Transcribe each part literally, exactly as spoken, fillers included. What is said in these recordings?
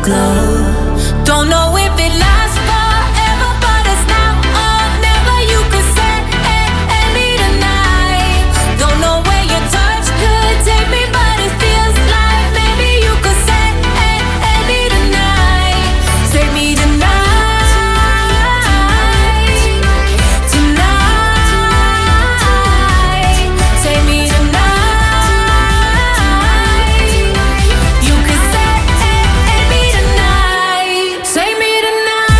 glow. Don't know if it lasts forever, but it's now or never. You could say me tonight. Don't know where your touch could take me, but it feels like maybe you could say me tonight. Say me tonight, tonight. Say me tonight. You could say me tonight. Say me tonight.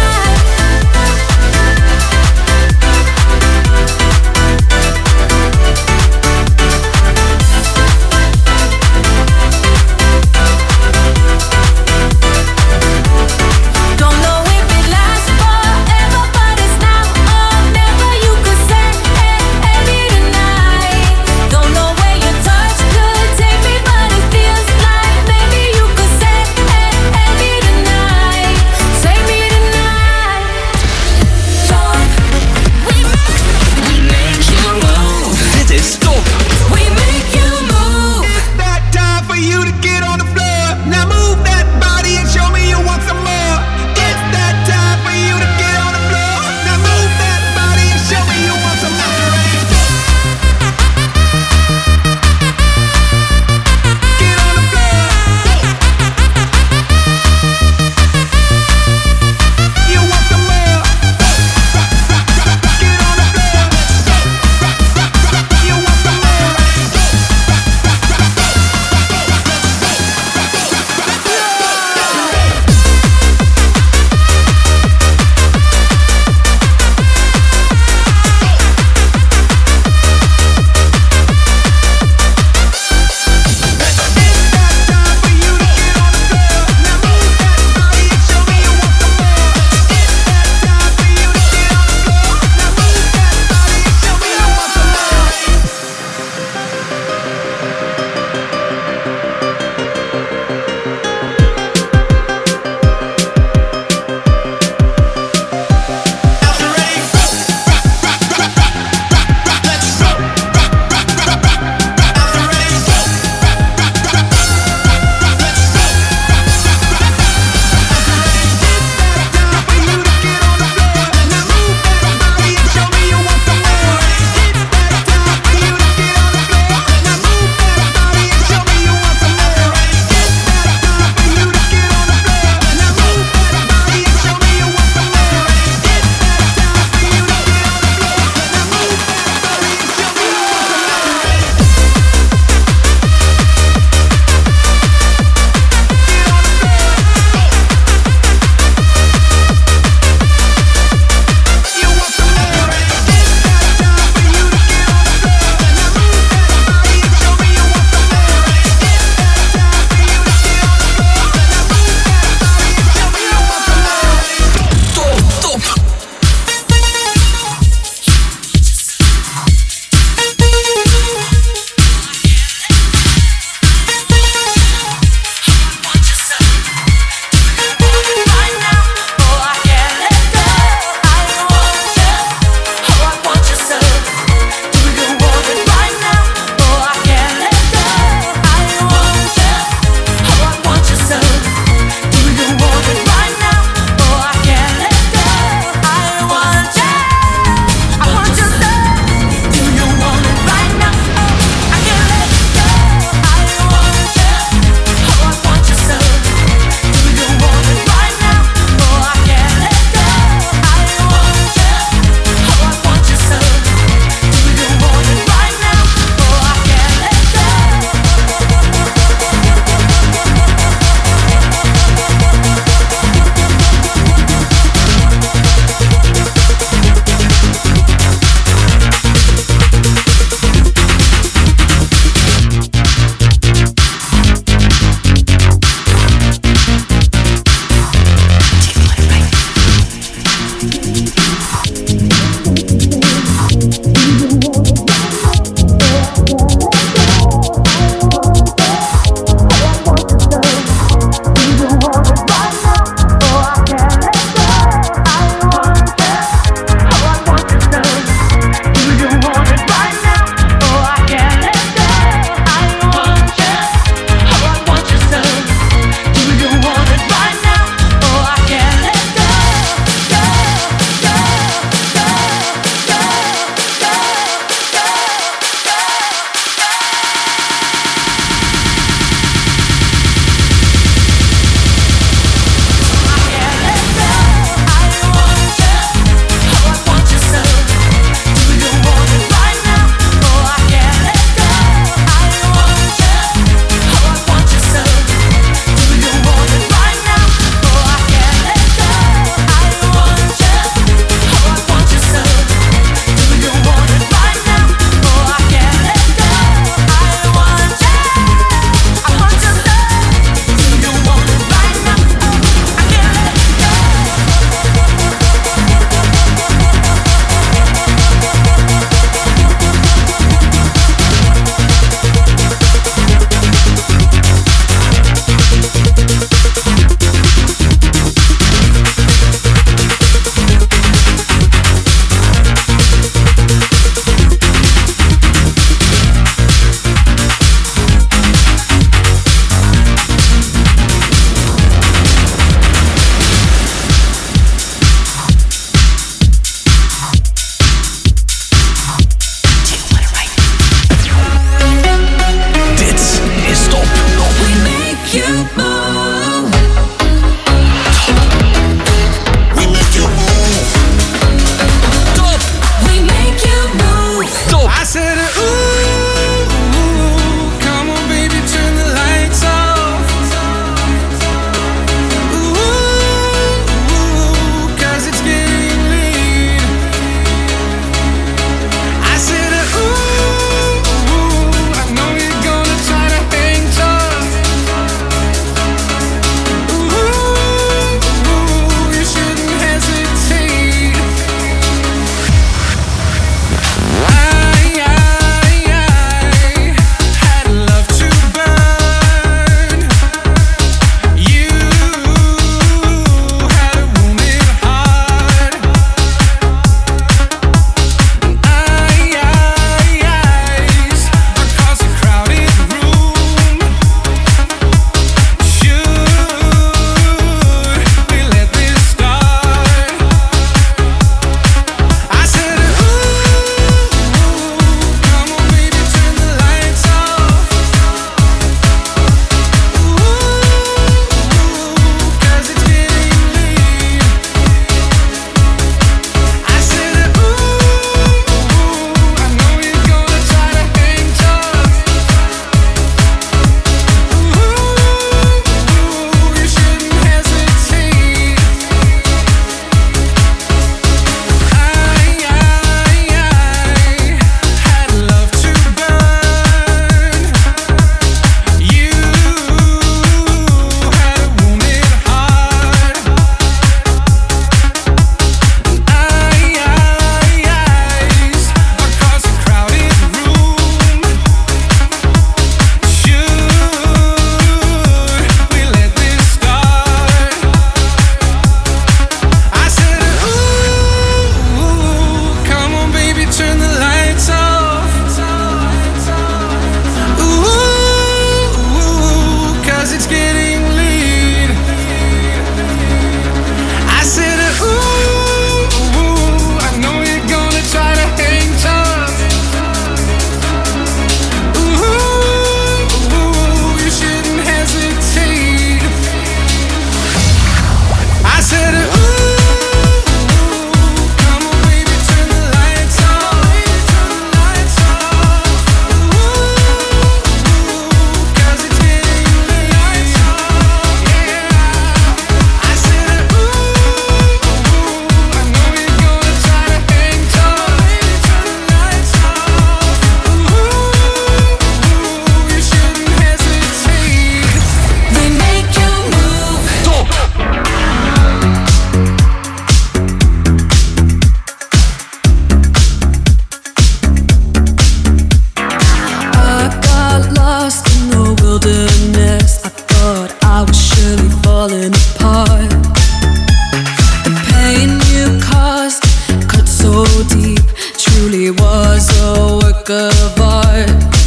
of art.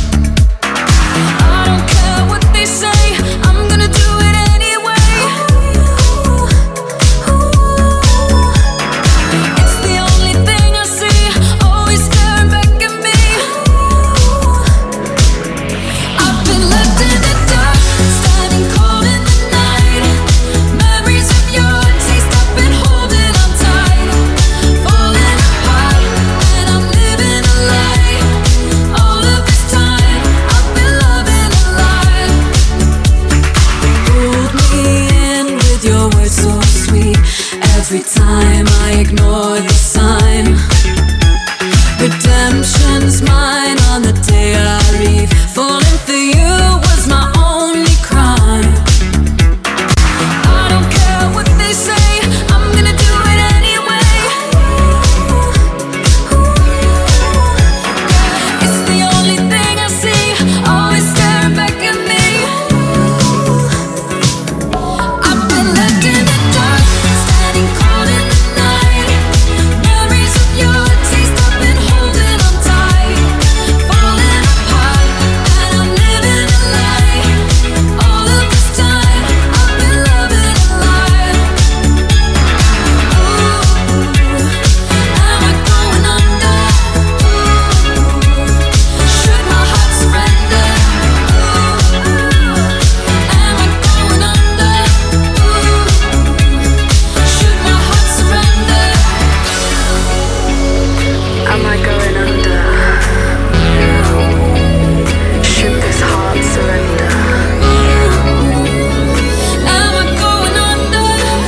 I don't care what they say, I'm gonna do it anyway. It's the only thing I see, always staring back at me. I've been left in the dark, standing cold in the night. Memories of your taste, I've been holding on tight. Falling apart, and I'm living a lie. All of this time, I've been loving a lie. Pulled me in with your words so sweet. Every time I ignore the sign. Redemption's mine on the day I leave. Falling for you was my only crime. I don't care what they say, I'm gonna do it anyway. It's the only thing I see, always staring back at me. I've been left in the dark, standing cold in the night. Memories of your taste, I've been holding on tight. Falling apart, and I'm living a lie. All of this time, I've been loving a lie. Ooh, am I going under? Should my heart surrender? Ooh, am I going under? Should my heart surrender? Am I going under? Should this heart surrender? Am I going under?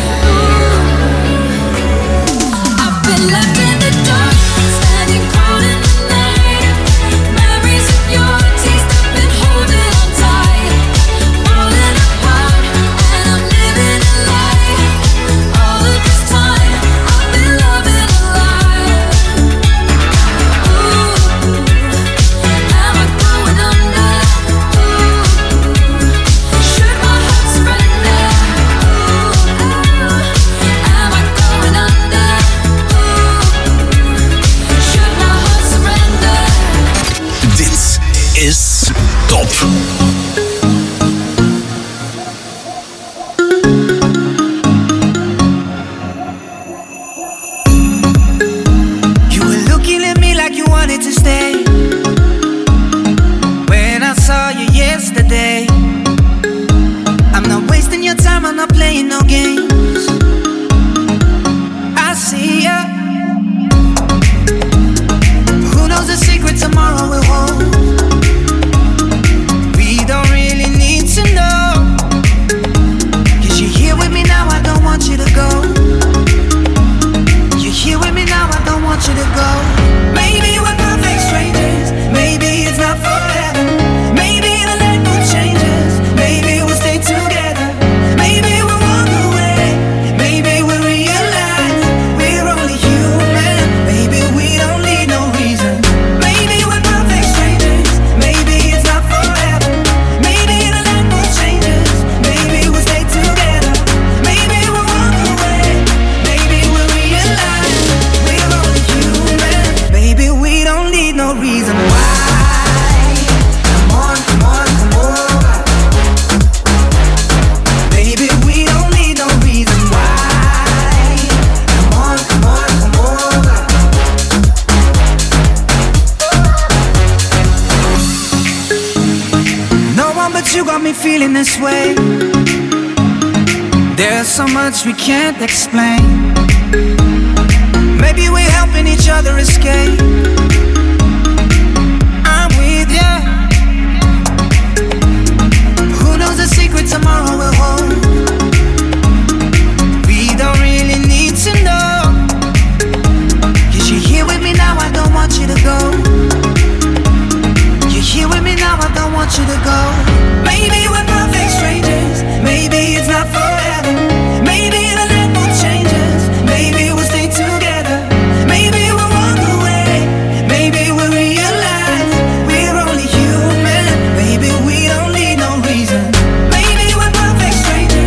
I've been left in the dark, standing cold in the night. Memories of your taste, I've been holding on tight. Falling apart, and I'm living a lie. All of this time, I've been loving a lie. Ooh, am I going under? Should my heart surrender? Am I going under? Should my heart surrender? Dit is Top. You were looking at me like you wanted to stay. When I saw you yesterday, I'm not wasting your time, I'm not playing no games. I see ya. Who knows the secret tomorrow will hold? We don't really need to know. Cause you're here with me now, I don't want you to go. You're here with me now, I don't want you to go. Maybe we're perfect strangers, maybe it's not forever. Maybe the night mood changes, maybe we'll stay together. Maybe we'll walk away, maybe we'll realize we're only human. Maybe we don't need no reason. Maybe we're perfect strangers, maybe it's not forever. Maybe the night mood changes, maybe we'll stay together. Maybe we'll walk away, maybe we'll realize we're only human. Maybe we don't need no reason why. Come on, come on, come over. Maybe we don't need no reason why. Come on, come on, come over. No one but you got me feeling this way. There's so much we can't explain. Maybe we're helping each other escape. I'm with ya. Who knows the secret tomorrow will hold? We don't really need to know. Cause you're here with me now, I don't want you to go. You're here with me now, I don't want you to go. Maybe we're perfect strangers, maybe it's not forever. Maybe the night mood changes, maybe we'll stay together. Maybe we'll walk away, maybe we'll realize we're only human. Maybe we don't need no reason. Maybe we're perfect strangers.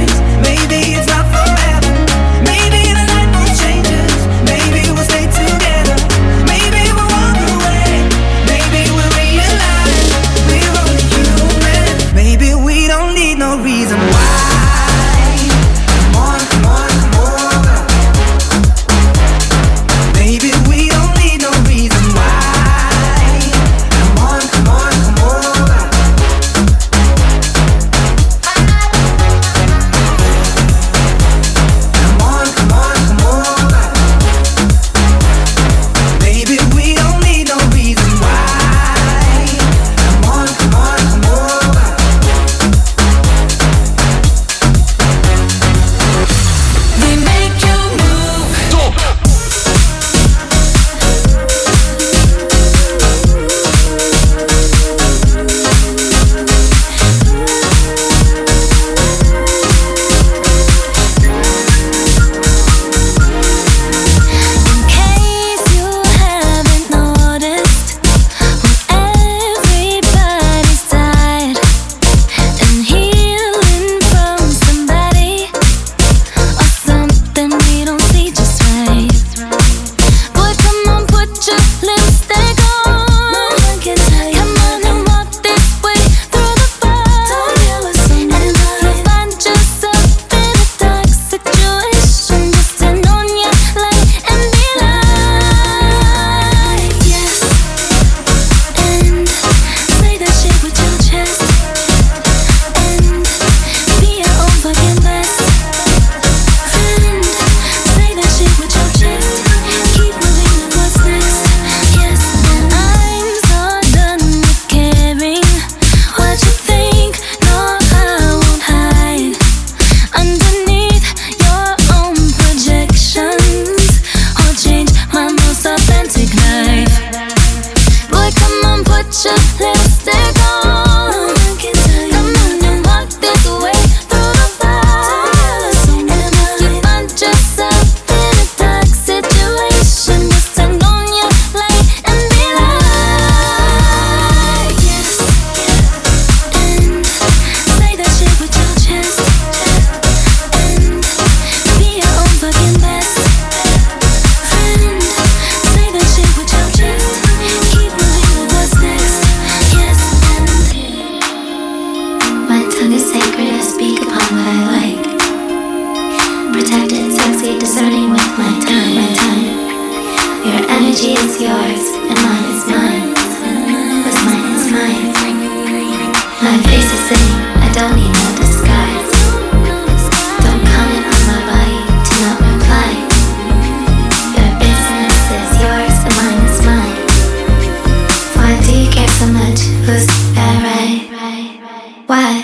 is yours and mine is mine. What's mine is mine. My face is sitting, I don't need no disguise. Don't comment on my body, do not reply. Your business is yours and mine is mine. Why do you care so much? Who's that right? Why?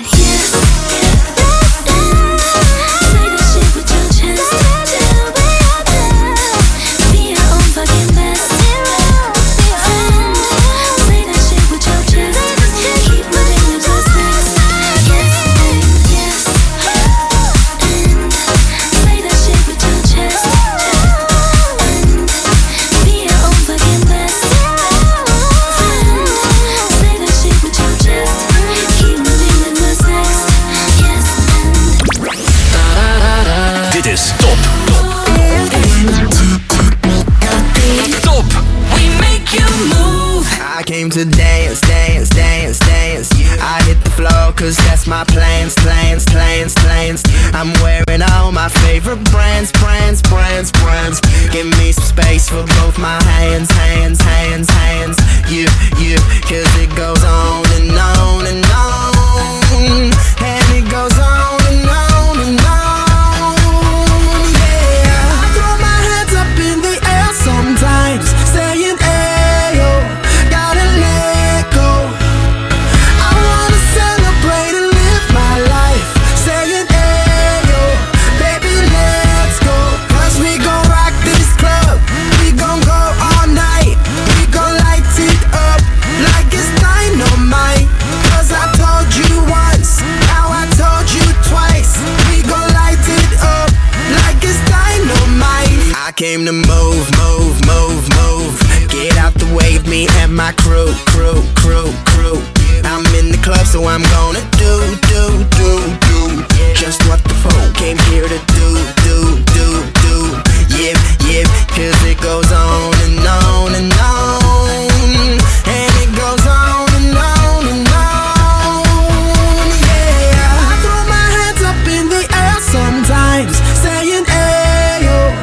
To dance, dance, dance, dance. I hit the floor cause that's my plans, plans, plans, plans. I'm wearing all my favorite brands, brands, brands, brands. Give me some space for both my hands, hands, hands, hands. You, you, cause it goes on and on and on. And it goes on and on and on. Yeah, I throw my hands up in the air sometimes, saying ayo. Came to move, move, move, move. Get out the way of me and my crew, crew, crew, crew. I'm in the club, so I'm gonna do, do, do, do just what the folk came here to do, do, do, do. Yip, yip, cause it goes on and on and on. And it goes on and on and on. Yeah, I throw my hands up in the air sometimes, saying ayo.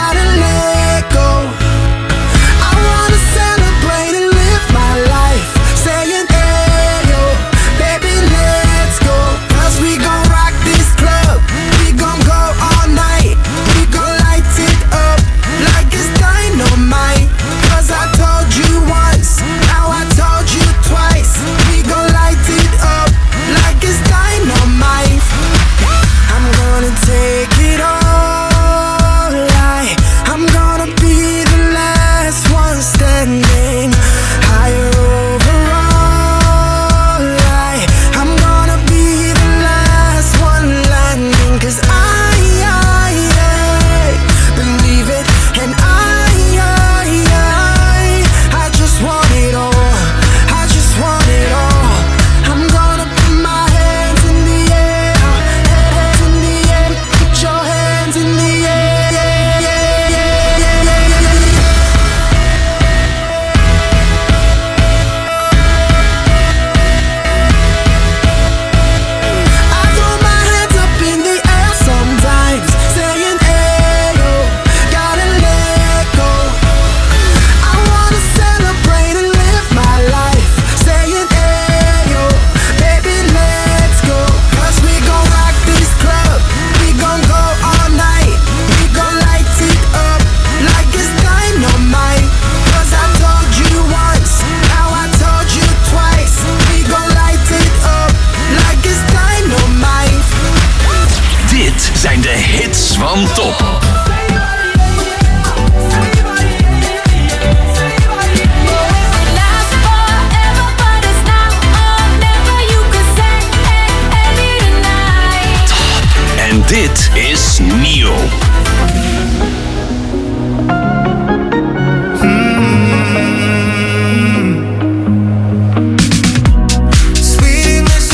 Dit is Nio.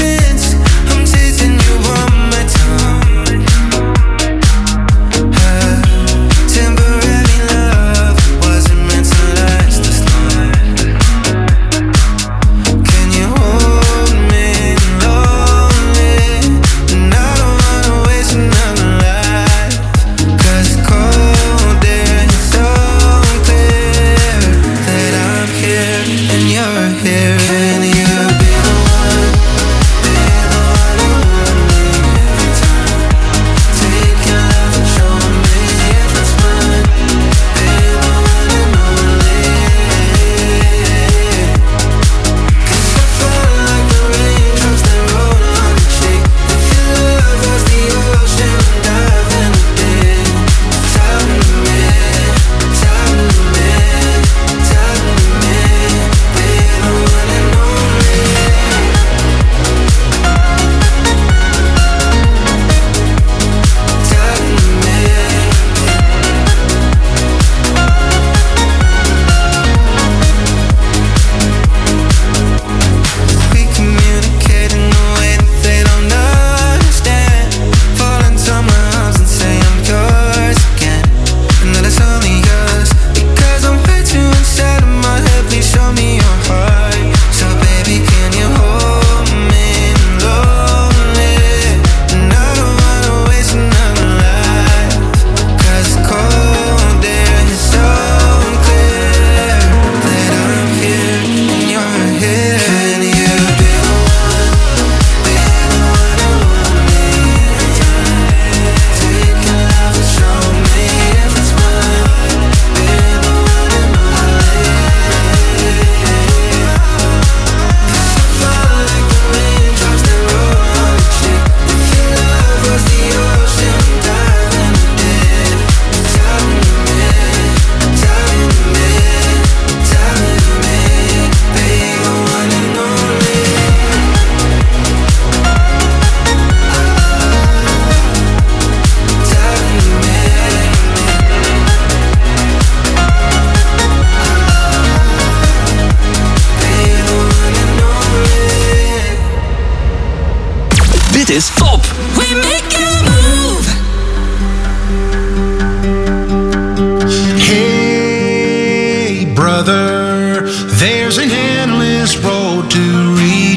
Her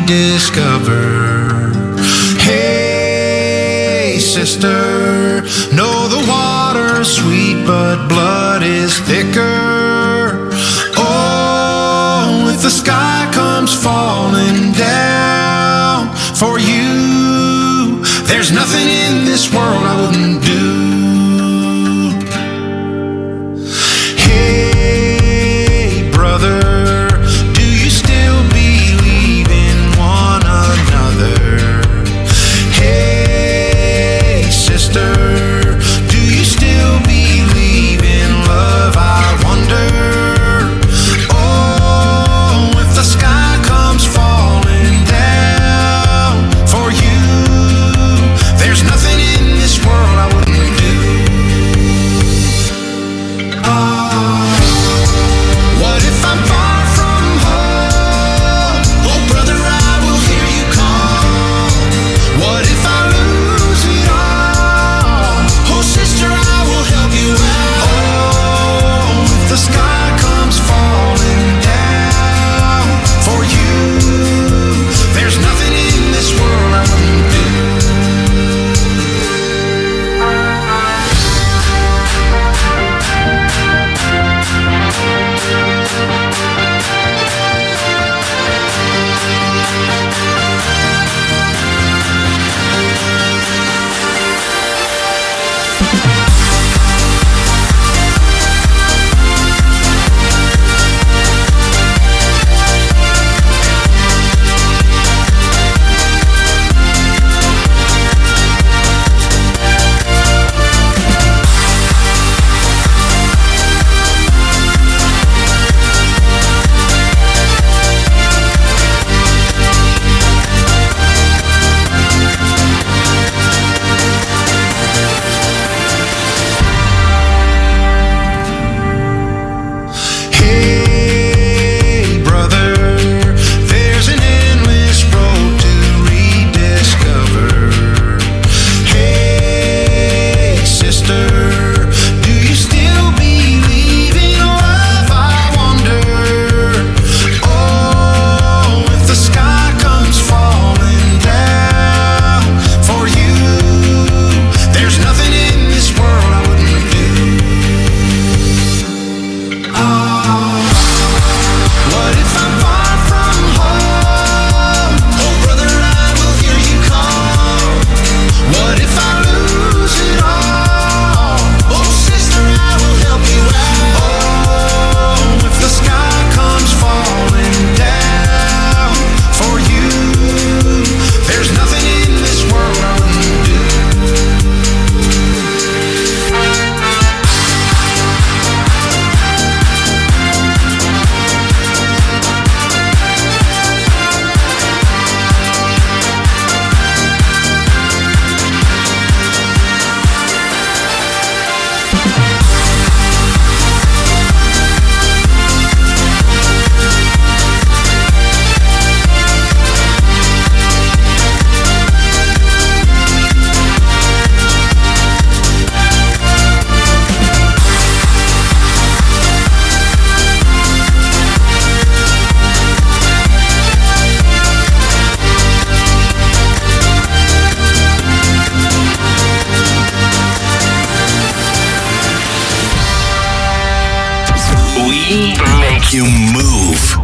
rediscover. Hey, sister, know the water's sweet, but blood is thicker. Oh, if the sky comes falling down for you, there's nothing in this world I wouldn't do. Hey, brother, do you still believe in one another? Hey, sister, do you still believe in love? I wonder. Oh, if the sky comes falling down for you, there's nothing in this world I wouldn't do. Oh, what if I'm far from home? Oh, brother, I will hear you call. What if I lose it all? Oh, sister, I will help you out. Oh, if the sky comes falling down for you, there's nothing in this world I wouldn't do. Hey, brother, there's an endless road to rediscover. Hey, sister, do you still believe in love? I wonder. Oh, if the sky comes falling down for you, there's nothing in this world I wouldn't do. Oh, what if I'm far from home? Oh, brother, I will hear you call. What if I lose it all? Oh, sister, I will help you out. Oh, if the sky comes falling down for you, there's nothing in this world I wouldn't do. We make you move.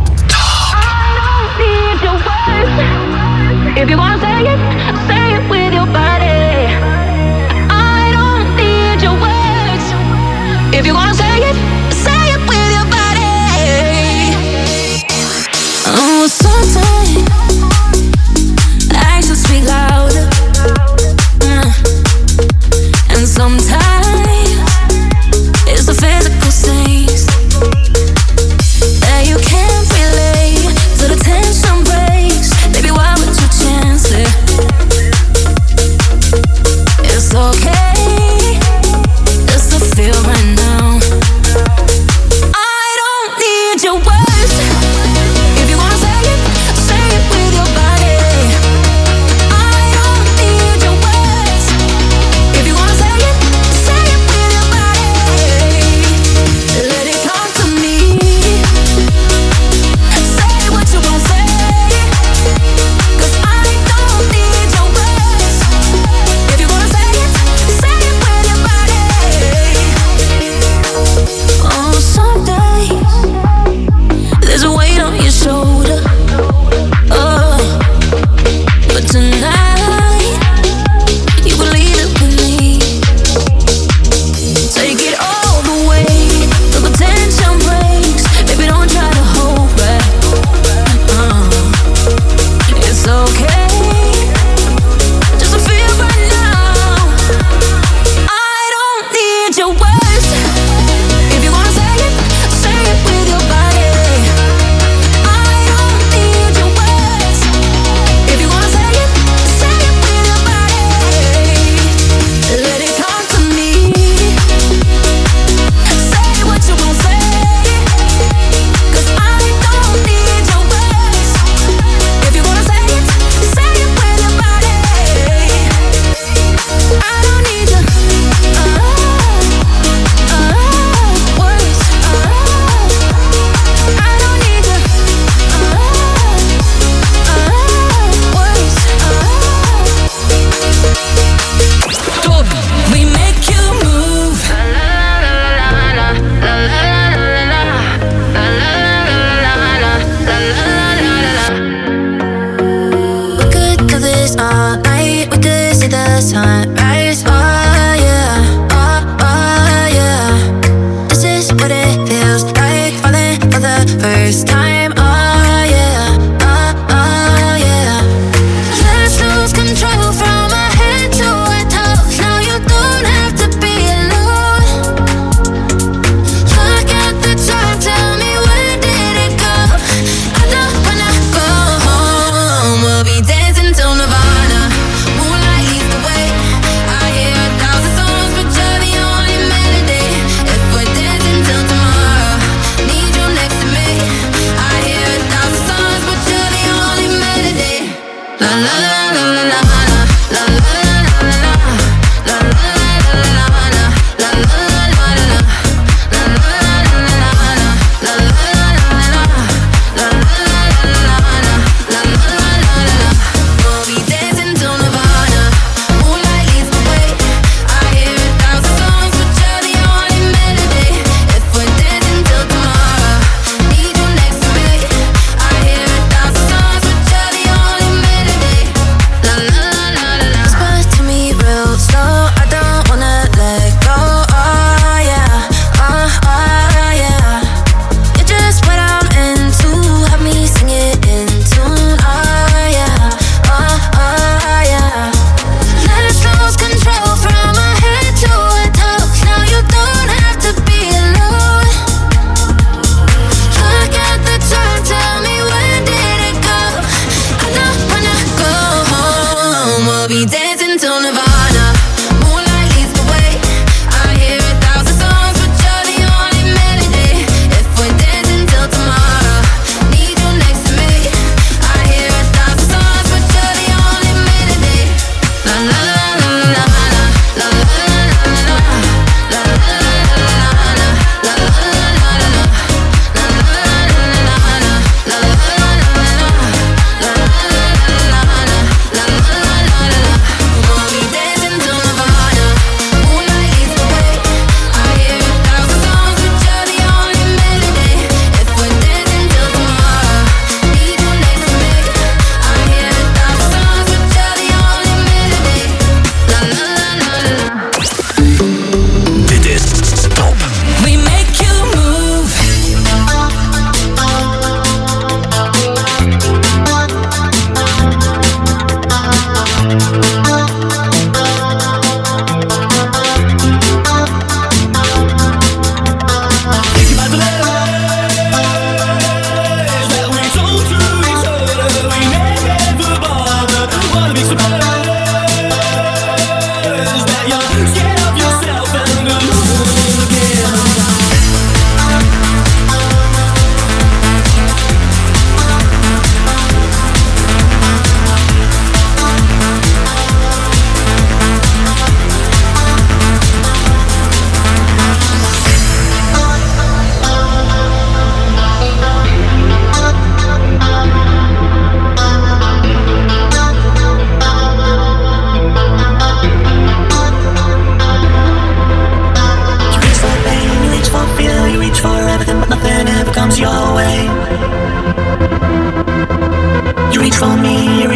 If you wanna say it, say it with your body. I don't need your words. If you wanna say it, say it with your body. Oh, sometimes actions speak louder, Mm. and sometimes it's the physical things that you can't relate. So the tension breaks. Baby, why would you chance it?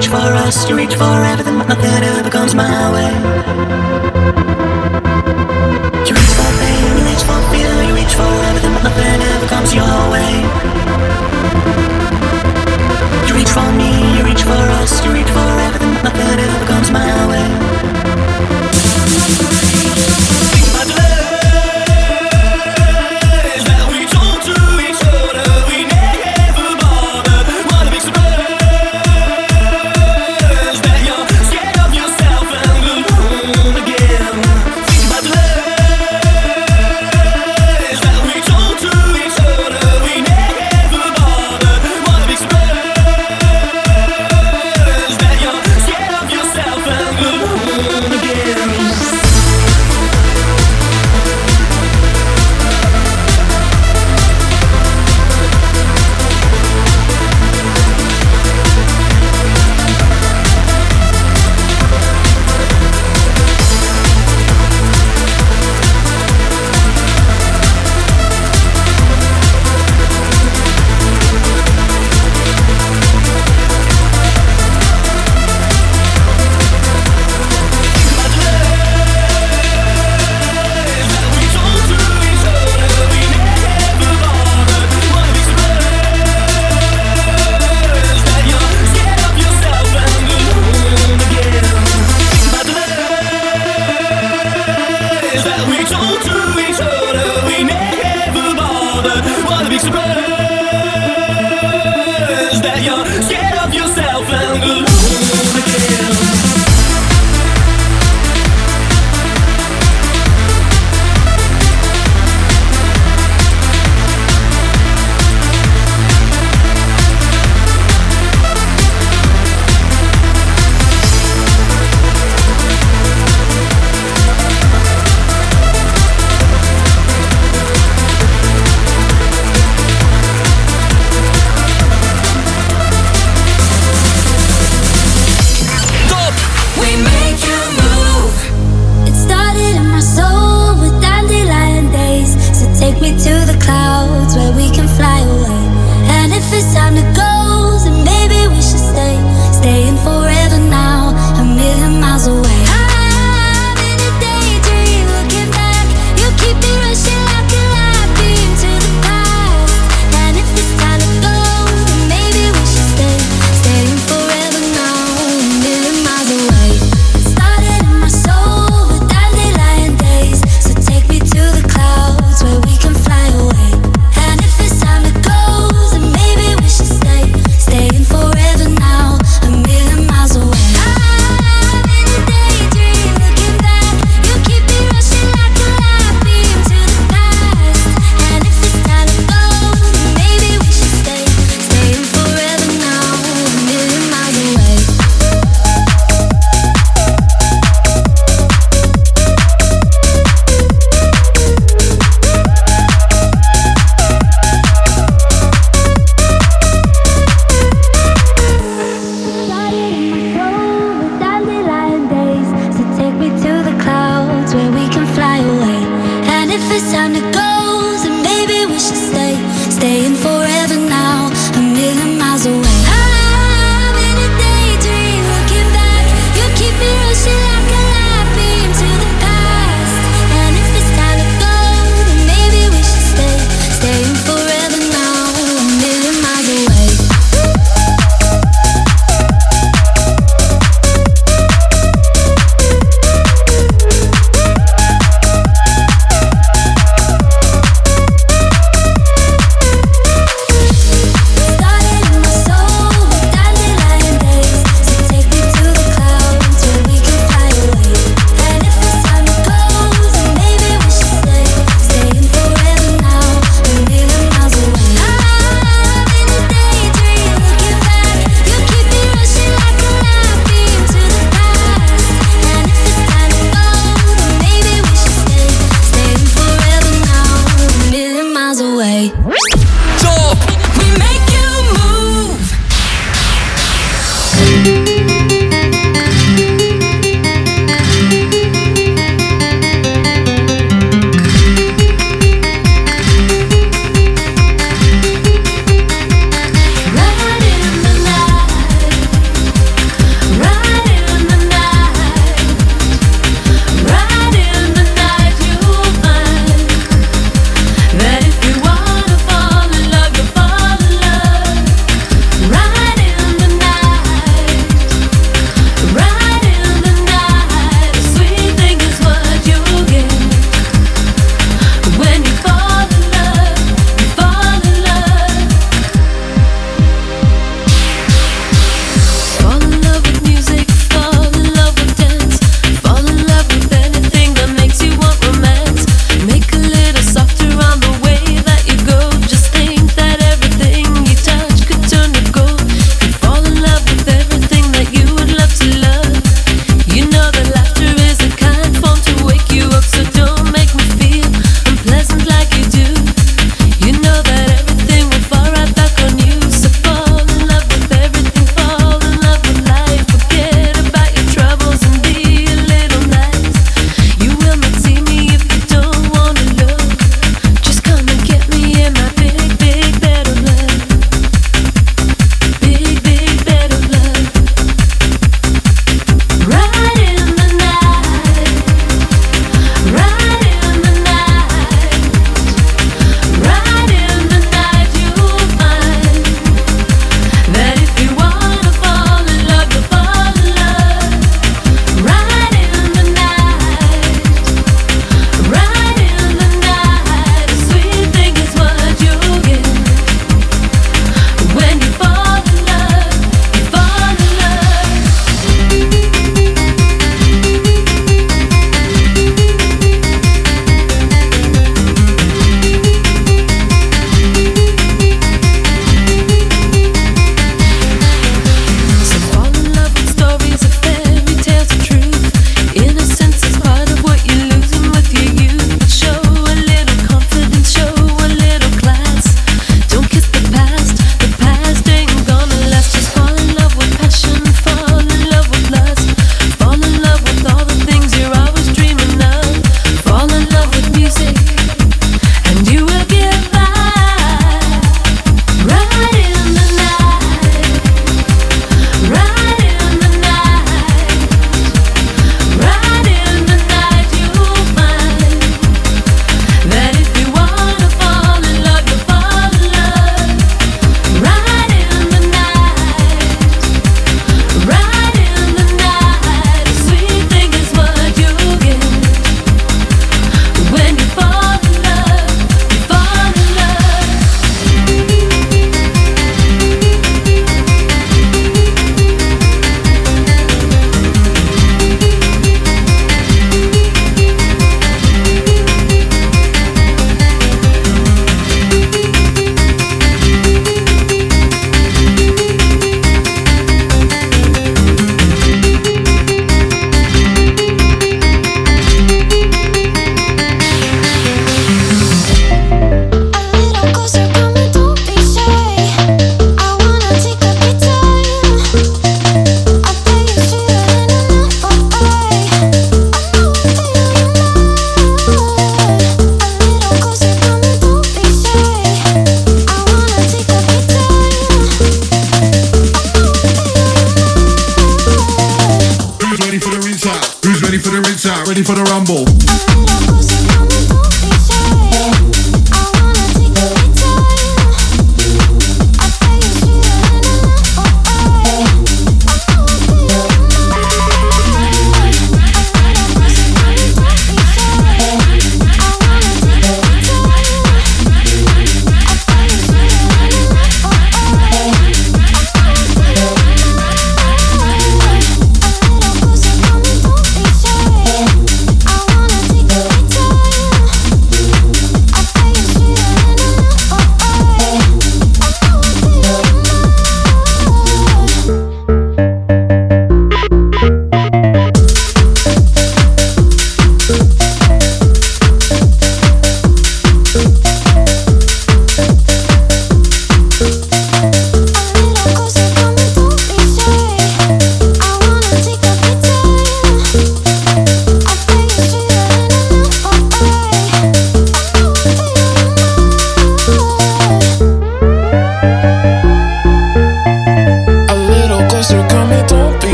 reach for us, you reach for everything, but nothing ever comes my way. You reach for pain, you reach for fear, you reach for everything, but nothing ever comes your way. You reach for me, you reach for us, you reach for everything, but nothing ever comes my way. Think about the lies that we told to each other, we never bothered. What a big surprise that you're scared of yourself and alone again. Think about the lies that we told to each other, we never bothered. What a big surprise that you're scared of yourself and alone again.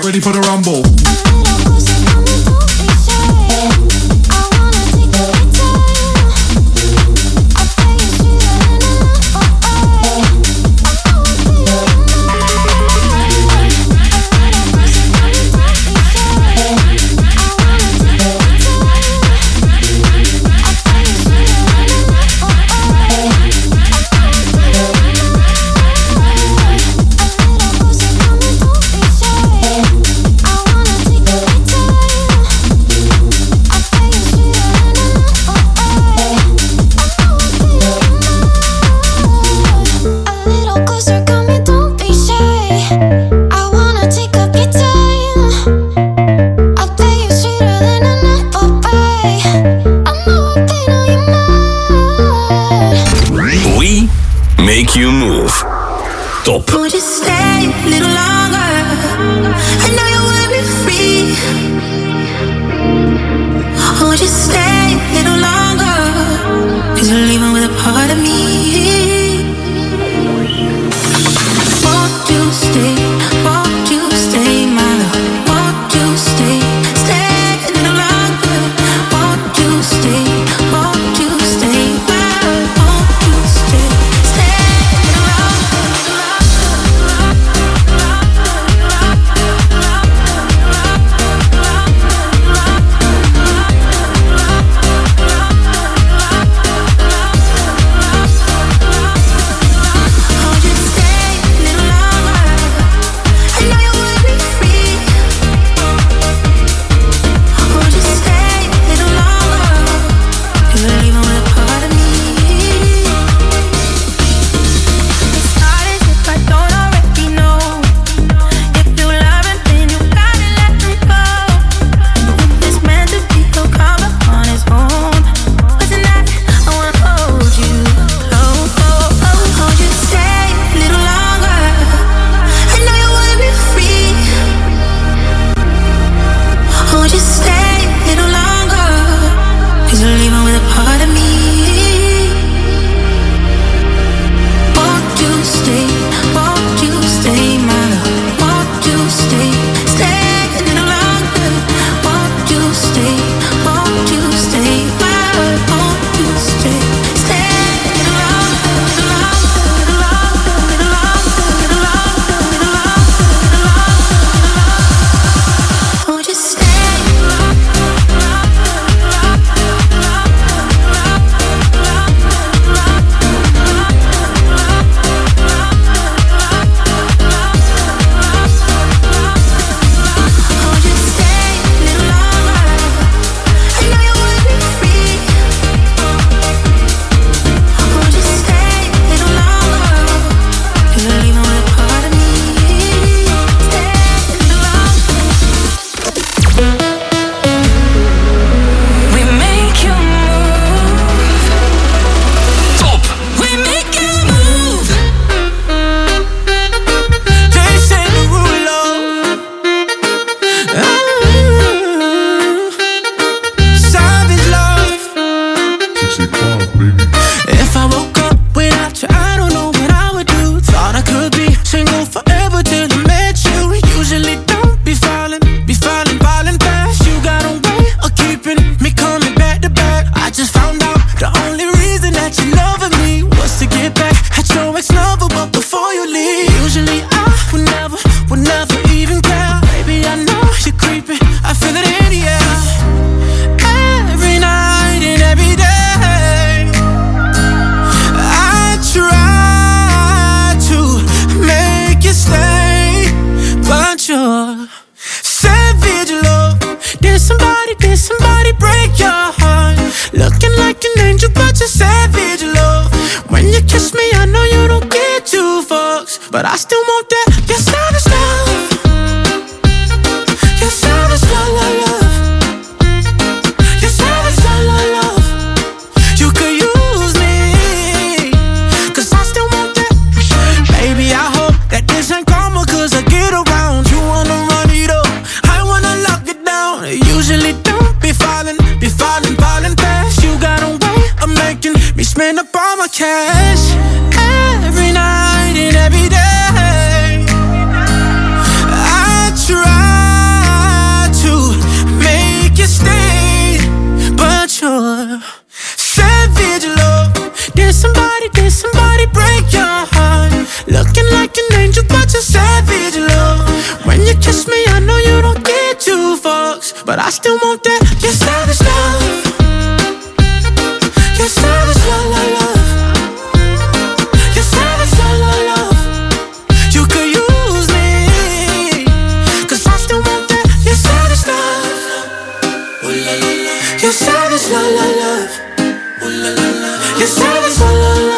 ready for the rumble. Make you move. Top. Would you stay a little longer? I know you wanna be free. Would you stay a little longer? Cause you're leaving with a part of me. Won't you stay? Won't you stay, my love? Won't you stay? Stay a little longer. Won't you stay? Won't you stay, my love? Won't you stay? But I still want that, your savage love. Your savage love, love, love. Your savage love, love, love. You could use me, cause I still want that. Baby, I hope that this ain't karma, cause I get around. You wanna run it up, I wanna lock it down. Usually don't be falling, be falling, falling fast. You got a way of making me spend up all my cash. Every night and every day I try but I still want that. Your savage love, your savage love, love, love. Your savage love, love, love. You could use me, 'cause I still want that. Your savage love, your savage love, love, love. Your savage love, love, love.